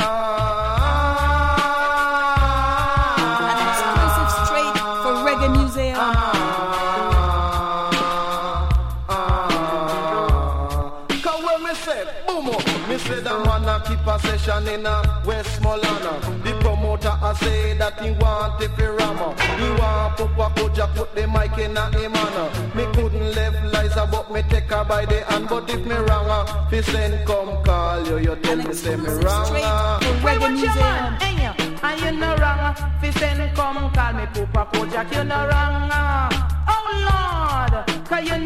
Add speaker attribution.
Speaker 1: An exclusive straight for Reggae Museum.
Speaker 2: Cause when me say, boom up, me say the man a keep a session in Westmoreland. The promoter a say that he want it for Rama. He want Papa Koja put the mic in a him hand. Me couldn't left Liza but me take her by the hand. But if me wrong, fi send come call you. You tell me say me wrong.
Speaker 1: Well, what's your man?
Speaker 3: And you no wrong. Fi send come call me Papa Koja. You no wrong. Oh Lord, 'cause you